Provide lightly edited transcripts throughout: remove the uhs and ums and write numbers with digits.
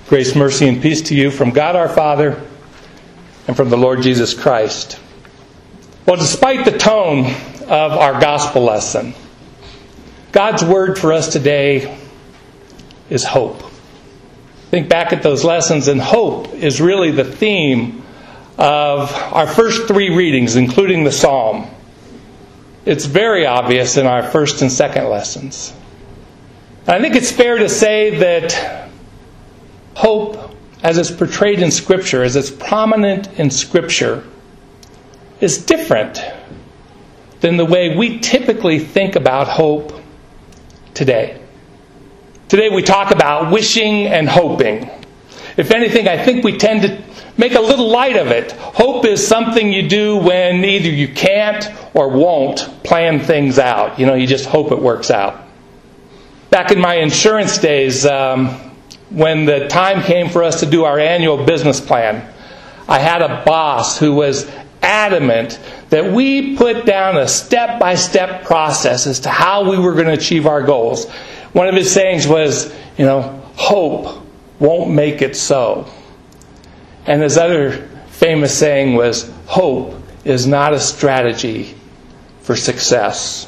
Grace, mercy, and peace to you from God our Father and from the Lord Jesus Christ. Well, despite the tone of our gospel lesson, God's word for us today is hope. Think back at those lessons, and hope is really the theme of our first three readings, including the Psalm. It's very obvious in our first and second lessons. And I think it's fair to say that hope, as it's portrayed in Scripture, as it's prominent in Scripture, is different than the way we typically think about hope today. Today we talk about wishing and hoping. If anything, I think we tend to make a little light of it. Hope is something you do when either you can't or won't plan things out. You just hope it works out. Back in my insurance days, when the time came for us to do our annual business plan, I had a boss who was adamant that we put down a step-by-step process as to how we were going to achieve our goals. One of his sayings was, hope won't make it so. And his other famous saying was, hope is not a strategy for success.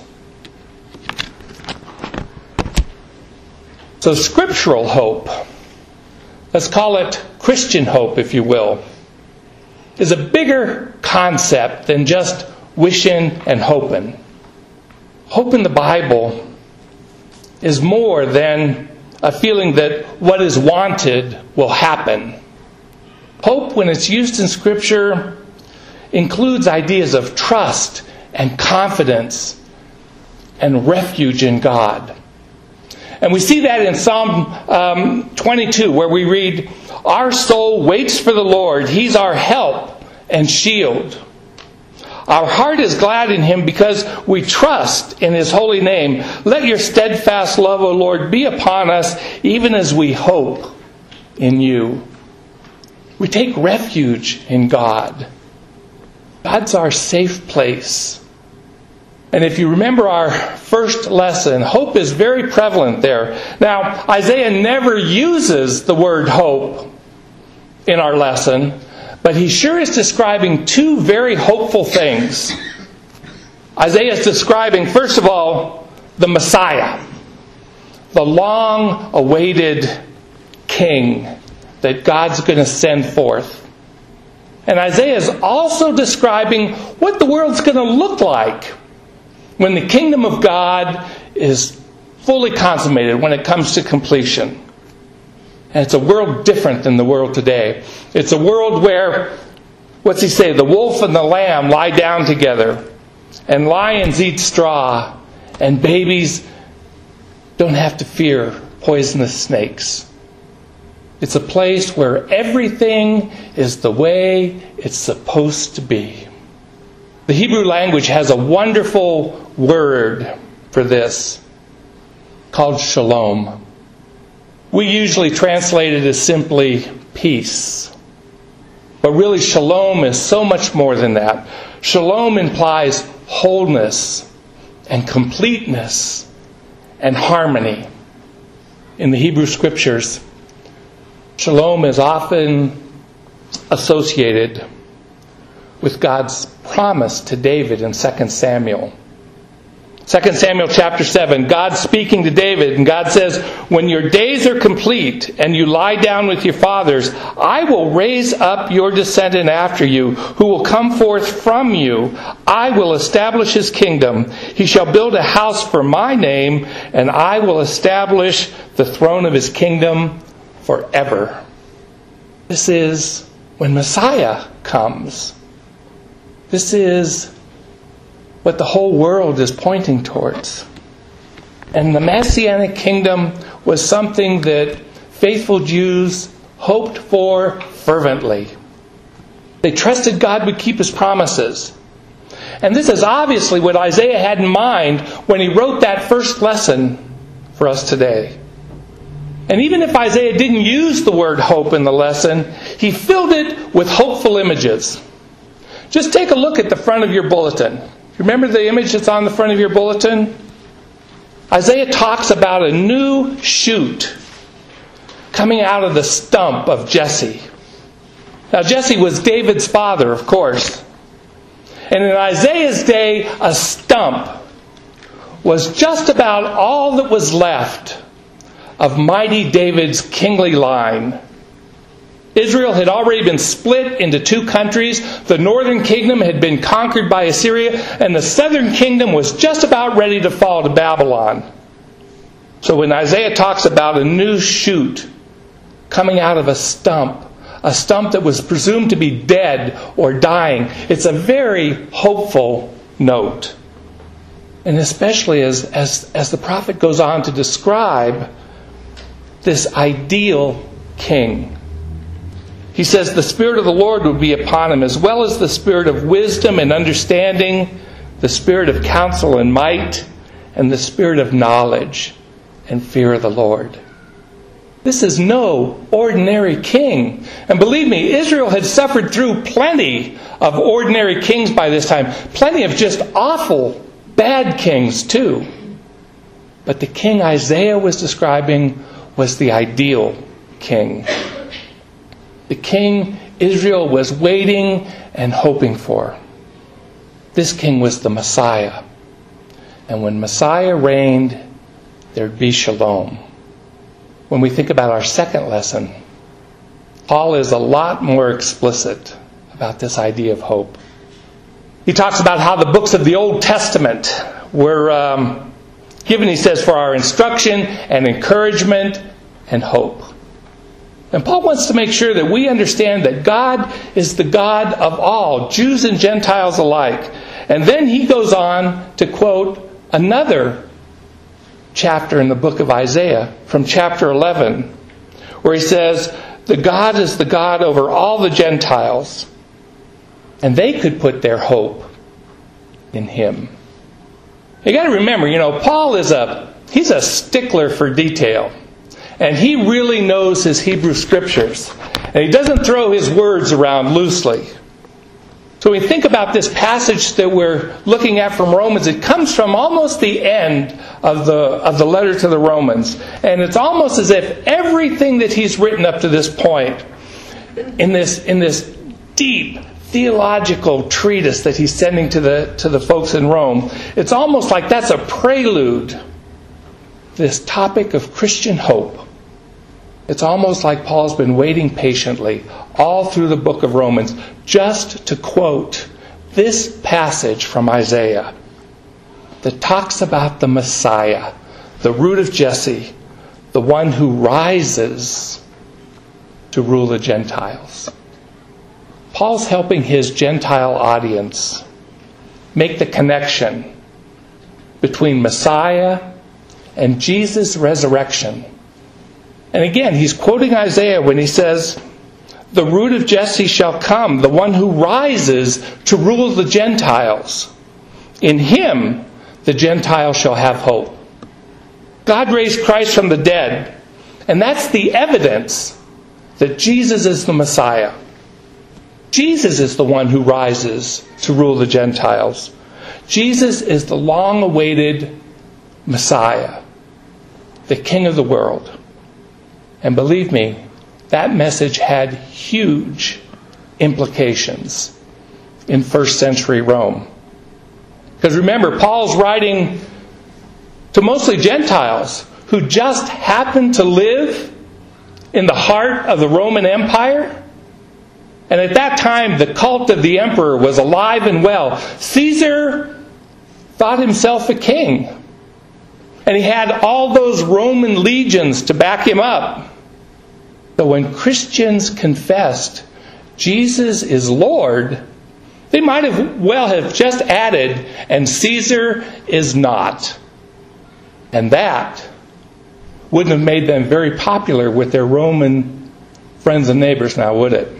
So scriptural hope, let's call it Christian hope, if you will, is a bigger concept than just wishing and hoping. Hope in the Bible is more than a feeling that what is wanted will happen. Hope, when it's used in Scripture, includes ideas of trust and confidence and refuge in God. And we see that in Psalm 22, where we read, "Our soul waits for the Lord. He's our help and shield. Our heart is glad in Him because we trust in His holy name. Let your steadfast love, O Lord, be upon us, even as we hope in you." We take refuge in God. God's our safe place. And if you remember our first lesson, hope is very prevalent there. Now, Isaiah never uses the word hope in our lesson, but he sure is describing two very hopeful things. Isaiah is describing, first of all, the Messiah, the long-awaited King that God's going to send forth. And Isaiah is also describing what the world's going to look like when the kingdom of God is fully consummated, when it comes to completion. And it's a world different than the world today. It's a world where, what's he say? The wolf and the lamb lie down together, and lions eat straw, and babies don't have to fear poisonous snakes. It's a place where everything is the way it's supposed to be. The Hebrew language has a wonderful word for this called shalom. We usually translate it as simply peace. But really, shalom is so much more than that. Shalom implies wholeness and completeness and harmony. In the Hebrew Scriptures, shalom is often associated with God's promise to David in 2 Samuel. 2 Samuel chapter 7, God speaking to David, and God says, "When your days are complete and you lie down with your fathers, I will raise up your descendant after you, who will come forth from you. I will establish his kingdom. He shall build a house for my name, and I will establish the throne of his kingdom forever." This is when Messiah comes. This is what the whole world is pointing towards. And the Messianic kingdom was something that faithful Jews hoped for fervently. They trusted God would keep His promises. And this is obviously what Isaiah had in mind when he wrote that first lesson for us today. And even if Isaiah didn't use the word hope in the lesson, he filled it with hopeful images. Just take a look at the front of your bulletin. Remember the image that's on the front of your bulletin? Isaiah talks about a new shoot coming out of the stump of Jesse. Now, Jesse was David's father, of course. And in Isaiah's day, a stump was just about all that was left of mighty David's kingly line. Israel had already been split into two countries. The northern kingdom had been conquered by Assyria, and the southern kingdom was just about ready to fall to Babylon. So when Isaiah talks about a new shoot coming out of a stump that was presumed to be dead or dying, it's a very hopeful note. And especially as the prophet goes on to describe this ideal king. He says the Spirit of the Lord would be upon him, as well as the Spirit of wisdom and understanding, the Spirit of counsel and might, and the Spirit of knowledge and fear of the Lord. This is no ordinary king. And believe me, Israel had suffered through plenty of ordinary kings by this time. Plenty of just awful, bad kings too. But the king Isaiah was describing was the ideal king. The king Israel was waiting and hoping for. This king was the Messiah. And when Messiah reigned, there'd be shalom. When we think about our second lesson, Paul is a lot more explicit about this idea of hope. He talks about how the books of the Old Testament were given, he says, for our instruction and encouragement and hope. And Paul wants to make sure that we understand that God is the God of all, Jews and Gentiles alike. And then he goes on to quote another chapter in the book of Isaiah from chapter 11, where he says, the God is the God over all the Gentiles, and they could put their hope in him. You got to remember, Paul he's a stickler for detail. And he really knows his Hebrew Scriptures. And he doesn't throw his words around loosely. So when we think about this passage that we're looking at from Romans, it comes from almost the end of the letter to the Romans. And it's almost as if everything that he's written up to this point, in this deep theological treatise that he's sending to the folks in Rome, it's almost like that's a prelude, this topic of Christian hope. It's almost like Paul's been waiting patiently all through the book of Romans just to quote this passage from Isaiah that talks about the Messiah, the root of Jesse, the one who rises to rule the Gentiles. Paul's helping his Gentile audience make the connection between Messiah and Jesus' resurrection. And again, he's quoting Isaiah when he says, the root of Jesse shall come, the one who rises to rule the Gentiles. In him, the Gentiles shall have hope. God raised Christ from the dead, and that's the evidence that Jesus is the Messiah. Jesus is the one who rises to rule the Gentiles. Jesus is the long-awaited Messiah, the King of the world. And believe me, that message had huge implications in first century Rome. Because remember, Paul's writing to mostly Gentiles who just happened to live in the heart of the Roman Empire. And at that time, the cult of the emperor was alive and well. Caesar thought himself a king. And he had all those Roman legions to back him up. But when Christians confessed Jesus is Lord, they might have just added, and Caesar is not. And that wouldn't have made them very popular with their Roman friends and neighbors now, would it?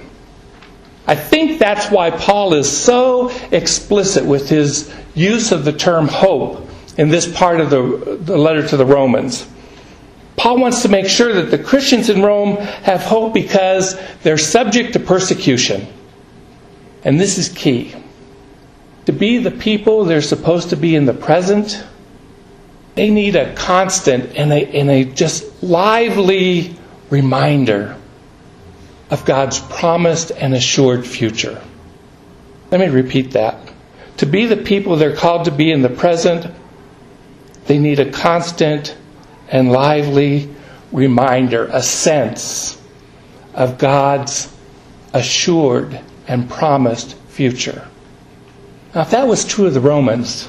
I think that's why Paul is so explicit with his use of the term hope in this part of the letter to the Romans. Paul wants to make sure that the Christians in Rome have hope because they're subject to persecution. And this is key. To be the people they're supposed to be in the present, they need a constant and a just lively reminder of God's promised and assured future. Let me repeat that. To be the people they're called to be in the present, they need a constant and lively reminder, a sense of God's assured and promised future. Now, if that was true of the Romans,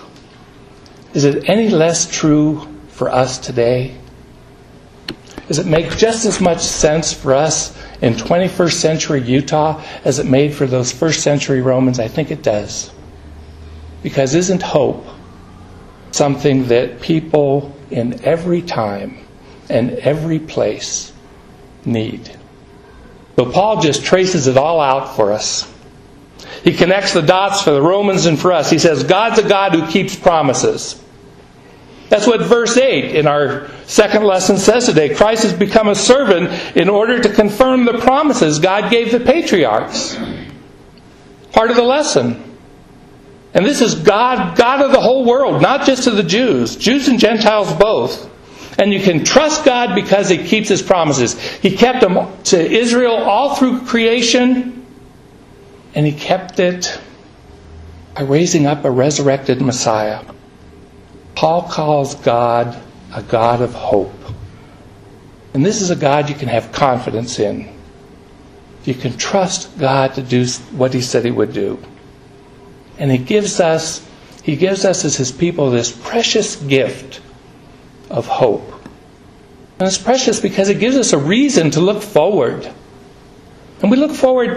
is it any less true for us today? Does it make just as much sense for us in 21st century Utah as it made for those first century Romans? I think it does. Because isn't hope something that people in every time and every place need? So Paul just traces it all out for us. He connects the dots for the Romans and for us. He says, God's a God who keeps promises. That's what verse 8 in our second lesson says today. Christ has become a servant in order to confirm the promises God gave the patriarchs. Part of the lesson. And this is God of the whole world, not just to the Jews and Gentiles both. And you can trust God because He keeps His promises. He kept them to Israel all through creation, and He kept it by raising up a resurrected Messiah. Paul calls God a God of hope. And this is a God you can have confidence in. You can trust God to do what He said He would do. And He gives us as His people this precious gift of hope. And it's precious because it gives us a reason to look forward. And we look forward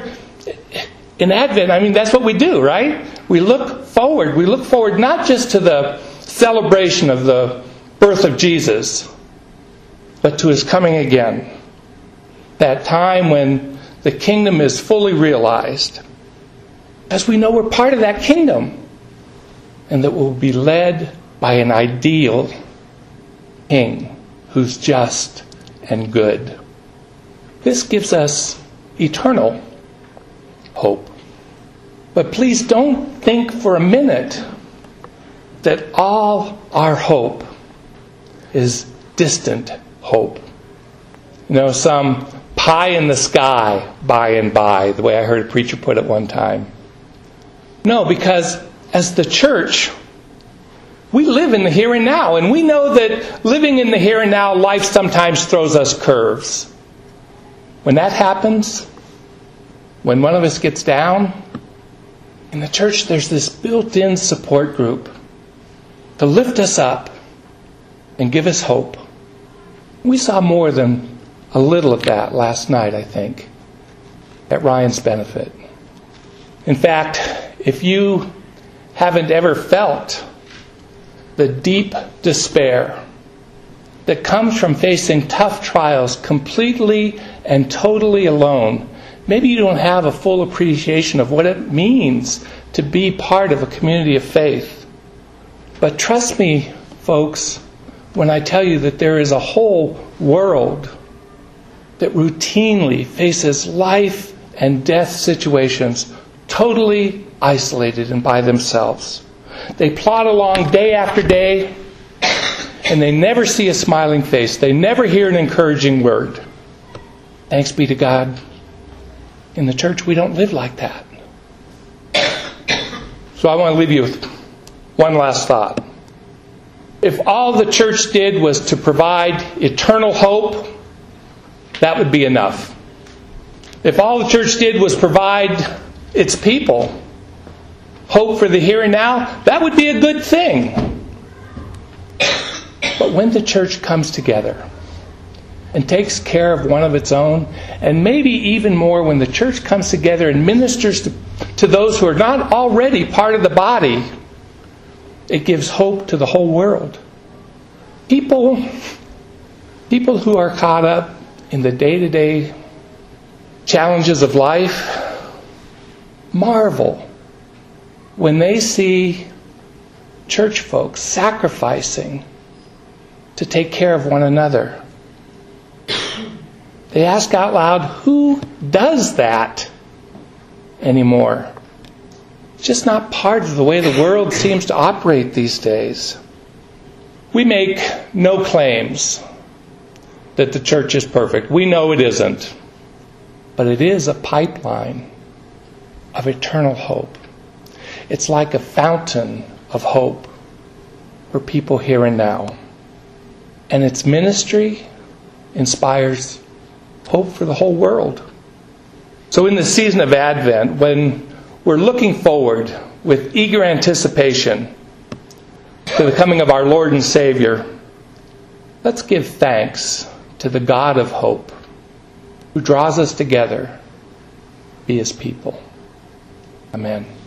in Advent. I mean, that's what we do, right? We look forward. We look forward not just to the celebration of the birth of Jesus, but to His coming again. That time when the kingdom is fully realized. As we know, we're part of that kingdom. And that we'll be led by an ideal King who's just and good. This gives us eternal hope. But please don't think for a minute that all our hope is distant hope. You know, some pie in the sky by and by, the way I heard a preacher put it one time. No, because as the church, we live in the here and now, and we know that living in the here and now, life sometimes throws us curves. When that happens, when one of us gets down, in the church there's this built-in support group to lift us up and give us hope. We saw more than a little of that last night, I think, at Ryan's benefit. In fact, if you haven't ever felt the deep despair that comes from facing tough trials completely and totally alone, maybe you don't have a full appreciation of what it means to be part of a community of faith. But trust me, folks, when I tell you that there is a whole world that routinely faces life and death situations totally isolated and by themselves. They plod along day after day, and they never see a smiling face. They never hear an encouraging word. Thanks be to God. In the church, we don't live like that. So I want to leave you with one last thought. If all the church did was to provide eternal hope, that would be enough. If all the church did was provide its people hope for the here and now, that would be a good thing. But when the church comes together and takes care of one of its own, and maybe even more when the church comes together and ministers to those who are not already part of the body, it gives hope to the whole world. People who are caught up in the day-to-day challenges of life marvel when they see church folks sacrificing to take care of one another. They ask out loud, who does that anymore? It's just not part of the way the world seems to operate these days. We make no claims that the church is perfect. We know it isn't. But it is a pipeline of eternal hope. It's like a fountain of hope for people here and now. And its ministry inspires hope for the whole world. So in the season of Advent, when we're looking forward with eager anticipation to the coming of our Lord and Savior, let's give thanks to the God of hope who draws us together, be His people. Amen.